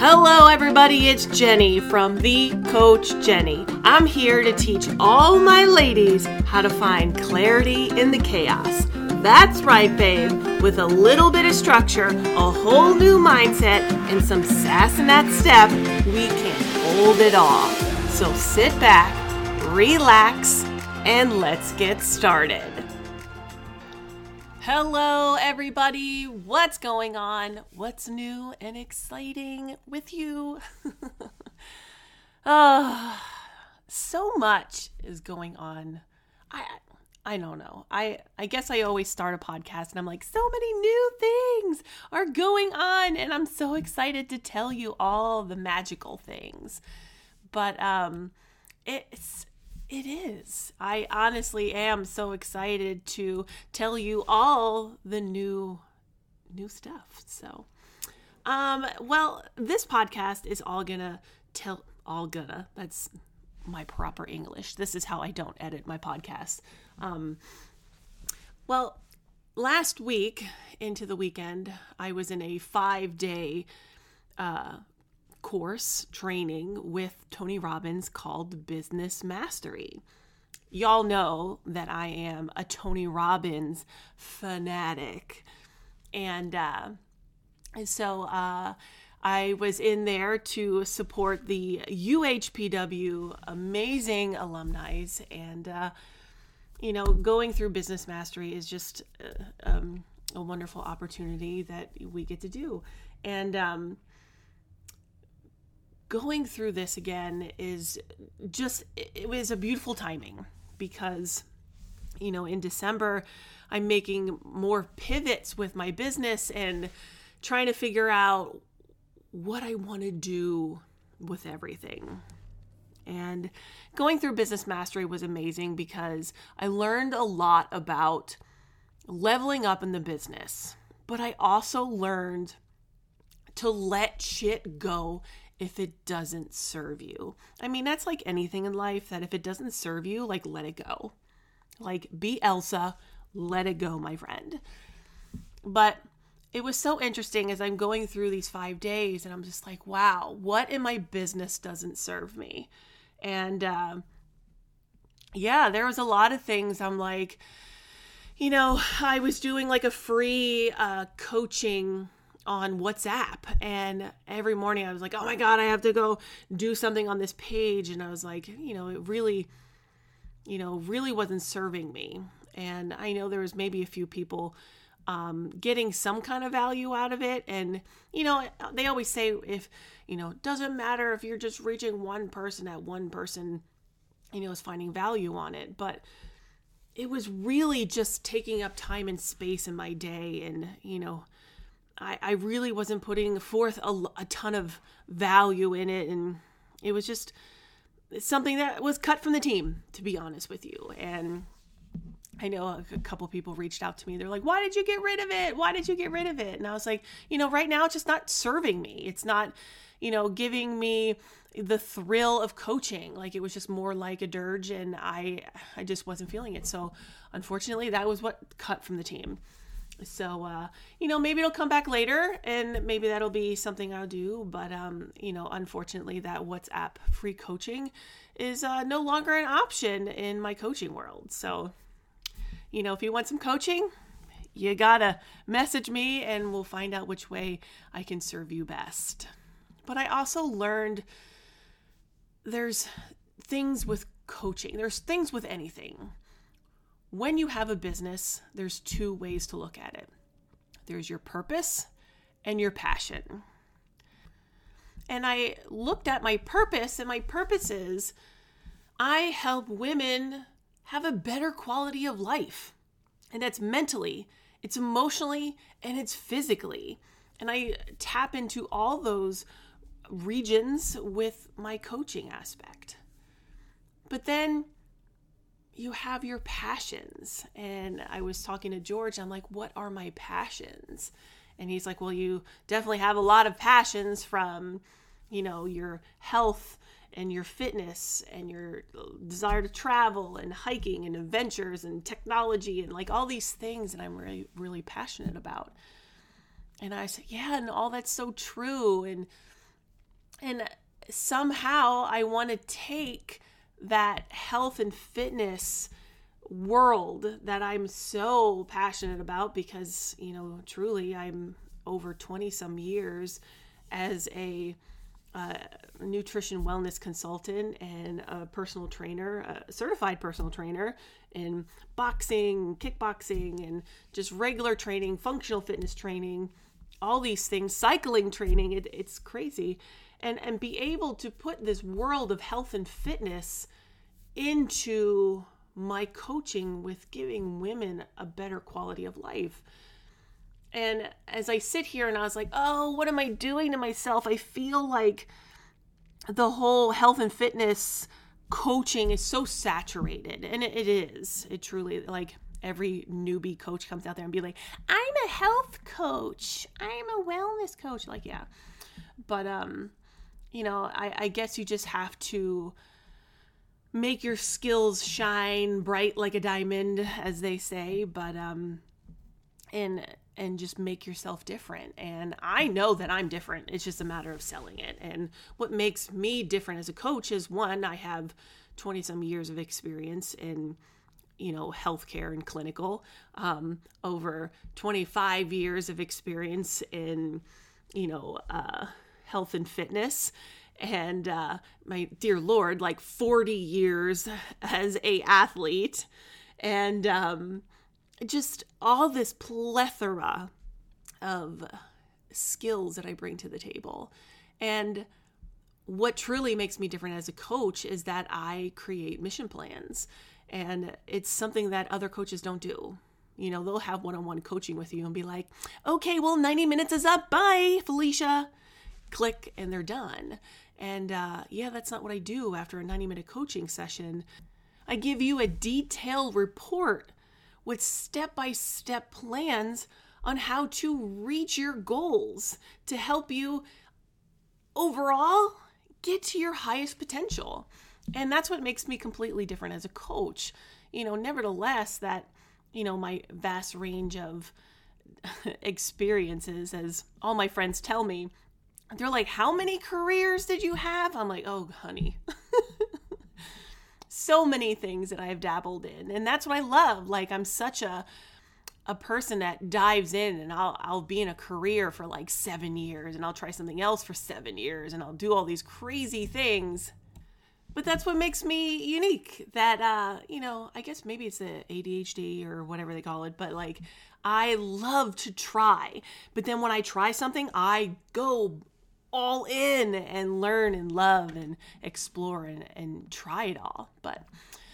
Hello everybody, it's Jenny from The Coach Jenny. I'm here to teach all my ladies how to find clarity in the chaos. That's right, babe. With a little bit of structure, a whole new mindset, and some sass in that step, we can hold it all. So sit back, relax, and let's get started. Hello everybody, what's going on? What's new and exciting with you? So much is going on. I don't know. I guess I always start a podcast and I'm like, so many new things are going on and I'm so excited to tell you all the magical things. But it is. I honestly am so excited to tell you all the new stuff. So, well, this podcast is that's my proper English. This is how I don't edit my podcast. Well, last week into the weekend, I was in a 5-day, course training with Tony Robbins called Business Mastery. Y'all know that I am a Tony Robbins fanatic. And so I was in there to support the UHPW amazing alumni. And, going through Business Mastery is just a wonderful opportunity that we get to do. And going through this again it was a beautiful timing because, in December, I'm making more pivots with my business and trying to figure out what I want to do with everything. And going through Business Mastery was amazing because I learned a lot about leveling up in the business, but I also learned to let shit go if it doesn't serve you. I mean, that's like anything in life, that if it doesn't serve you, like, let it go. Like, be Elsa, let it go, my friend. But it was so interesting as I'm going through these 5 days and I'm just like, wow, what in my business doesn't serve me? And there was a lot of things I'm like, I was doing like a free coaching on WhatsApp, and every morning I was like, oh my God, I have to go do something on this page. And I was like, it really wasn't serving me. And I know there was maybe a few people getting some kind of value out of it. And, they always say if, it doesn't matter if you're just reaching one person is finding value on it. But it was really just taking up time and space in my day. And, I really wasn't putting forth a ton of value in it. And it was just something that was cut from the team, to be honest with you. And I know a couple people reached out to me. They're like, why did you get rid of it? Why did you get rid of it? And I was like, right now it's just not serving me. It's not, giving me the thrill of coaching. Like, it was just more like a dirge, and I just wasn't feeling it. So unfortunately, that was what cut from the team. So, maybe it'll come back later and maybe that'll be something I'll do. But, unfortunately, that WhatsApp free coaching is no longer an option in my coaching world. So, if you want some coaching, you gotta message me and we'll find out which way I can serve you best. But I also learned there's things with coaching. There's things with anything. When you have a business, there's 2 ways to look at it. There's your purpose and your passion. And I looked at my purpose, and my purpose is I help women have a better quality of life. And that's mentally, it's emotionally, and it's physically. And I tap into all those regions with my coaching aspect. But then you have your passions. And I was talking to George. I'm like, what are my passions? And he's like, well, you definitely have a lot of passions from, your health and your fitness and your desire to travel and hiking and adventures and technology and like all these things that I'm really, really passionate about. And I said, yeah, and all that's so true. And And somehow I want to take that health and fitness world that I'm so passionate about because, truly I'm over 20 some years as a nutrition wellness consultant and a personal trainer, a certified personal trainer in boxing, kickboxing, and just regular training, functional fitness training, all these things, cycling training. It's crazy. And be able to put this world of health and fitness into my coaching with giving women a better quality of life. And as I sit here and I was like, oh, what am I doing to myself? I feel like the whole health and fitness coaching is so saturated. And it is. It truly, like, every newbie coach comes out there and be like, I'm a health coach. I'm a wellness coach. Like, yeah. But, I guess you just have to make your skills shine bright like a diamond, as they say, but and just make yourself different. And I know that I'm different. It's just a matter of selling it. And what makes me different as a coach is, one, I have 20 some years of experience in healthcare and clinical, over 25 years of experience in health and fitness. And my dear Lord, like 40 years as a athlete, and just all this plethora of skills that I bring to the table. And what truly makes me different as a coach is that I create mission plans. And it's something that other coaches don't do. They'll have one-on-one coaching with you and be like, okay, well, 90 minutes is up. Bye, Felicia. Click, and they're done. And that's not what I do after a 90-minute coaching session. I give you a detailed report with step-by-step plans on how to reach your goals to help you overall get to your highest potential. And that's what makes me completely different as a coach. Nevertheless, that, my vast range of experiences, as all my friends tell me, they're like, how many careers did you have? I'm like, oh, honey. So many things that I've dabbled in. And that's what I love. Like, I'm such a person that dives in, and I'll be in a career for like 7 years, and I'll try something else for 7 years, and I'll do all these crazy things. But that's what makes me unique. That, I guess maybe it's the ADHD or whatever they call it, but like, I love to try. But then when I try something, I go all in and learn and love and explore and try it all. But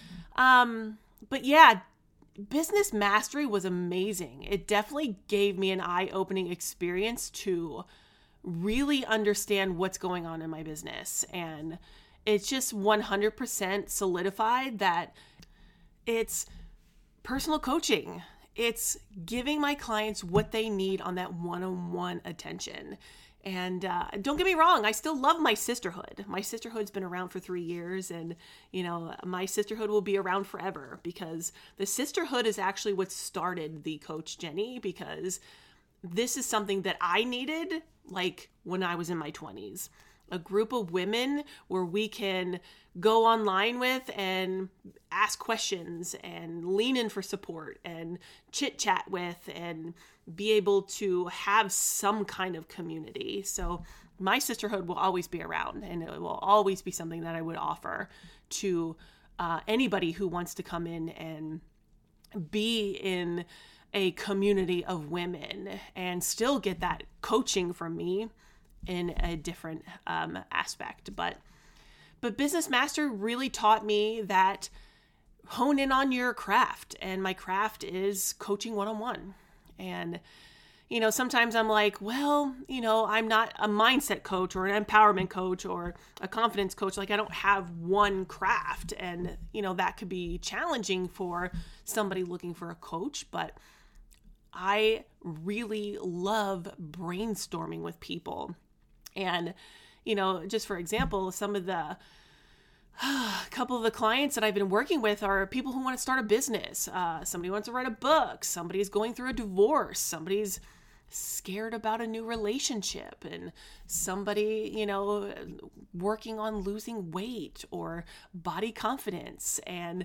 yeah, business mastery was amazing. It definitely gave me an eye-opening experience to really understand what's going on in my business. And it's just 100% solidified that it's personal coaching. It's giving my clients what they need on that one-on-one attention. And don't get me wrong, I still love my sisterhood. My sisterhood's been around for 3 years, and, my sisterhood will be around forever, because the sisterhood is actually what started the Coach Jenny, because this is something that I needed, like, when I was in my 20s. A group of women where we can go online with and ask questions and lean in for support and chit chat with and be able to have some kind of community. So my sisterhood will always be around, and it will always be something that I would offer to anybody who wants to come in and be in a community of women and still get that coaching from me in a different aspect. But Business Master really taught me that hone in on your craft, and my craft is coaching one-on-one. And, sometimes I'm like, well, I'm not a mindset coach or an empowerment coach or a confidence coach. Like, I don't have one craft, and, that could be challenging for somebody looking for a coach. But I really love brainstorming with people. And, just for example, some of the couple of the clients that I've been working with are people who want to start a business. Somebody wants to write a book. Somebody's going through a divorce. Somebody's, scared about a new relationship, and somebody, working on losing weight or body confidence, and,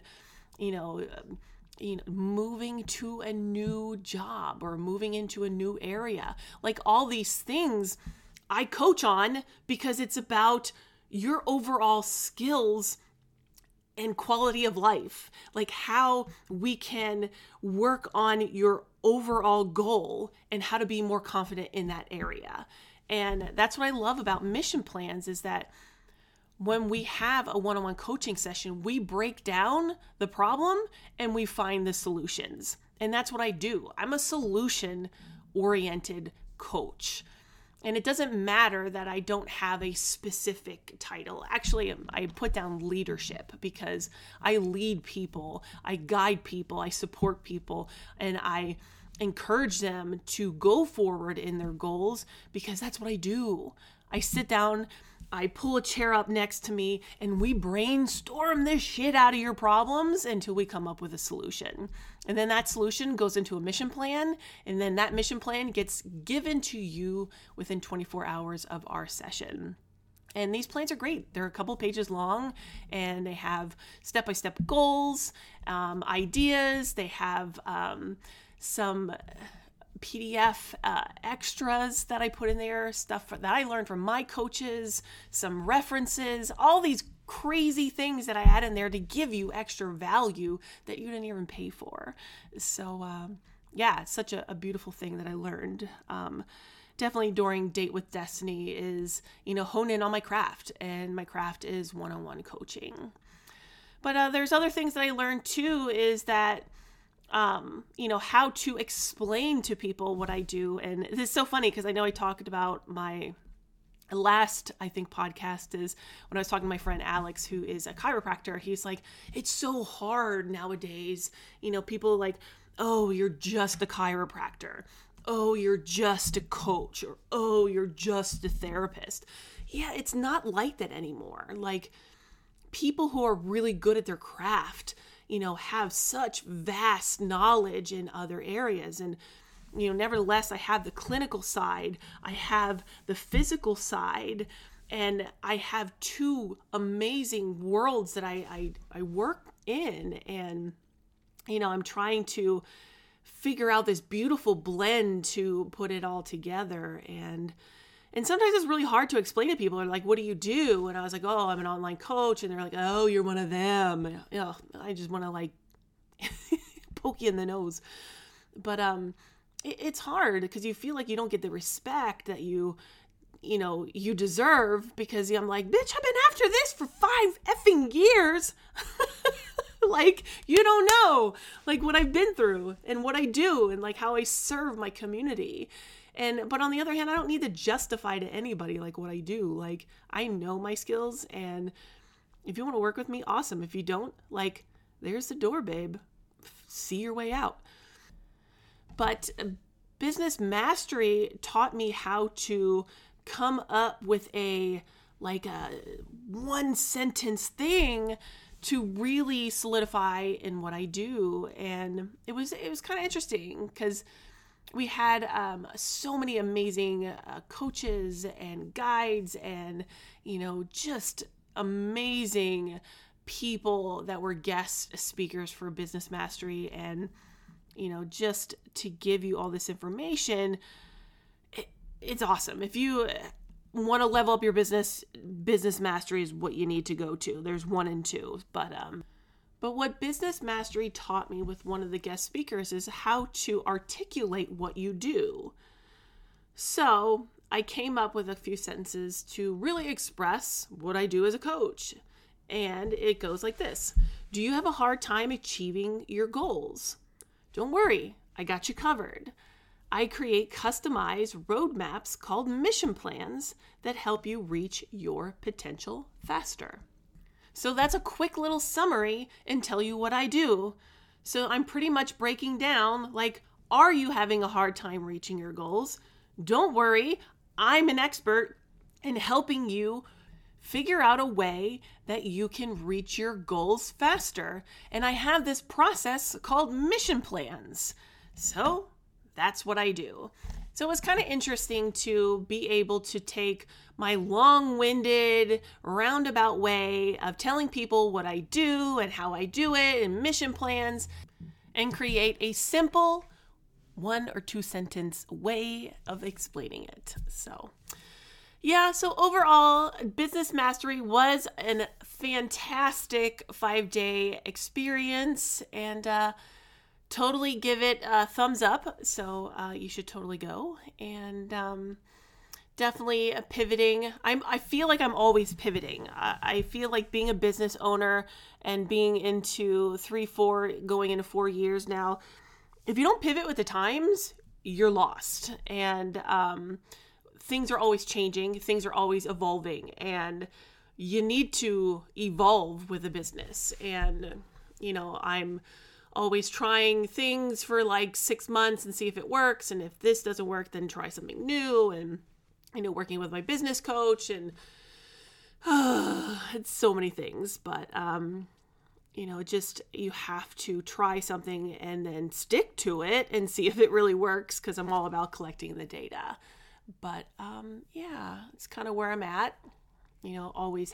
moving to a new job or moving into a new area. Like all these things I coach on because it's about your overall skills and quality of life, like how we can work on your overall goal and how to be more confident in that area. And that's what I love about mission plans, is that when we have a one-on-one coaching session, we break down the problem and we find the solutions. And that's what I do. I'm a solution-oriented coach. And it doesn't matter that I don't have a specific title. Actually, I put down leadership because I lead people, I guide people, I support people, and I encourage them to go forward in their goals because that's what I do. I sit down, I pull a chair up next to me, and we brainstorm the shit out of your problems until we come up with a solution. And then that solution goes into a mission plan, and then that mission plan gets given to you within 24 hours of our session. And these plans are great. They're a couple pages long, and they have step-by-step goals, ideas. They have some PDF extras that I put in there, stuff that I learned from my coaches, some references, all these crazy things that I add in there to give you extra value that you didn't even pay for. So it's such a beautiful thing that I learned. Definitely during Date with Destiny is, hone in on my craft, and my craft is one-on-one coaching. But there's other things that I learned too, is that how to explain to people what I do. And this is so funny because I know I talked about my last, podcast is when I was talking to my friend Alex, who is a chiropractor. He's like, it's so hard nowadays. People like, oh, you're just a chiropractor. Oh, you're just a coach, or oh, you're just a therapist. Yeah, it's not like that anymore. Like, people who are really good at their craft, have such vast knowledge in other areas. And, nevertheless, I have the clinical side, I have the physical side, and I have two amazing worlds that I work in. And, I'm trying to figure out this beautiful blend to put it all together. And sometimes it's really hard to explain to people. They're like, what do you do? And I was like, oh, I'm an online coach. And they're like, oh, you're one of them. I just want to poke you in the nose. But it's hard because you feel like you don't get the respect that you deserve, because I'm like, bitch, I've been after this for 5 effing years. Like, you don't know, what I've been through and what I do and, how I serve my community. But on the other hand, I don't need to justify to anybody, what I do. I know my skills, and if you want to work with me, awesome. If you don't, there's the door, babe. See your way out. But business mastery taught me how to come up with a one sentence thing to really solidify in what I do. And it was kind of interesting because we had so many amazing coaches and guides and, just amazing people that were guest speakers for Business Mastery. And, just to give you all this information, it's awesome. If you want to level up your business, Business Mastery is what you need to go to. There's 1 and 2. But what Business Mastery taught me with one of the guest speakers is how to articulate what you do. So I came up with a few sentences to really express what I do as a coach. And it goes like this. Do you have a hard time achieving your goals? Don't worry, I got you covered. I create customized roadmaps called mission plans that help you reach your potential faster. So that's a quick little summary and tell you what I do. So I'm pretty much breaking down, are you having a hard time reaching your goals? Don't worry, I'm an expert in helping you figure out a way that you can reach your goals faster. And I have this process called mission plans. So that's what I do. So it was kind of interesting to be able to take my long-winded, roundabout way of telling people what I do and how I do it and mission plans and create a simple 1 or 2 sentence way of explaining it. So overall, Business Mastery was a fantastic 5-day experience, and totally give it a thumbs up. So you should totally go. And definitely pivoting. I feel like I'm always pivoting. I feel like being a business owner and being into 3-4, going into 4 years now, if you don't pivot with the times, you're lost. And things are always changing. Things are always evolving. And you need to evolve with a business. And, I'm always trying things for like 6 months and see if it works. And if this doesn't work, then try something new. And, working with my business coach, and it's so many things, but, just, you have to try something and then stick to it and see if it really works. 'Cause I'm all about collecting the data, but, it's kind of where I'm at, always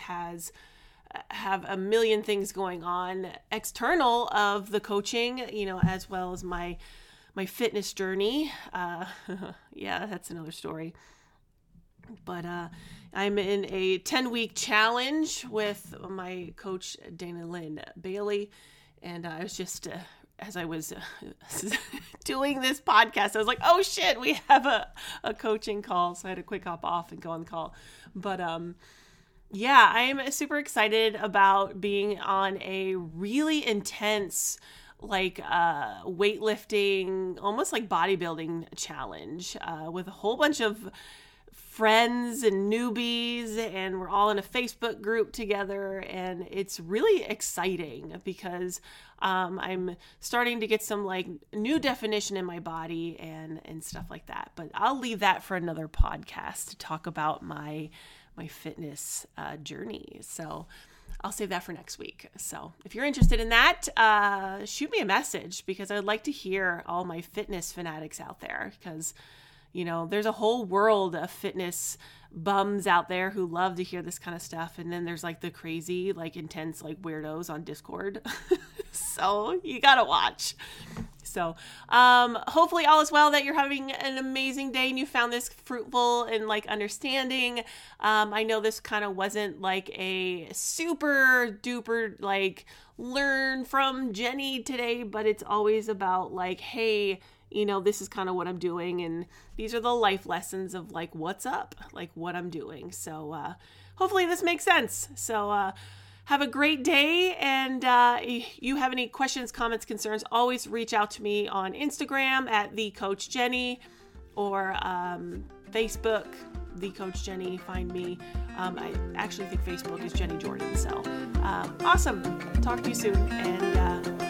have a million things going on external of the coaching, as well as my fitness journey. That's another story. But I'm in a 10-week challenge with my coach, Dana Lynn Bailey. And I was just, as I was doing this podcast, I was like, oh shit, we have a coaching call. So I had to quick hop off and go on the call. But I'm super excited about being on a really intense, weightlifting, almost like bodybuilding challenge with a whole bunch of friends and newbies, and we're all in a Facebook group together, and it's really exciting because I'm starting to get some new definition in my body and stuff like that. But I'll leave that for another podcast to talk about my fitness journey. So I'll save that for next week. So if you're interested in that, shoot me a message, because I'd like to hear all my fitness fanatics out there, because there's a whole world of fitness bums out there who love to hear this kind of stuff. And then there's the crazy, intense, weirdos on Discord. So you got to watch. So hopefully all is well, that you're having an amazing day and you found this fruitful and understanding. I know this kind of wasn't a super duper learn from Jenny today, but it's always about hey, this is kind of what I'm doing, and these are the life lessons of what's up, what I'm doing. So hopefully this makes sense. So have a great day, and if you have any questions, comments, concerns, always reach out to me on Instagram at TheCoachJenny, or Facebook, TheCoachJenny. Find me. I actually think Facebook is Jenny Jordan. So awesome. Talk to you soon, and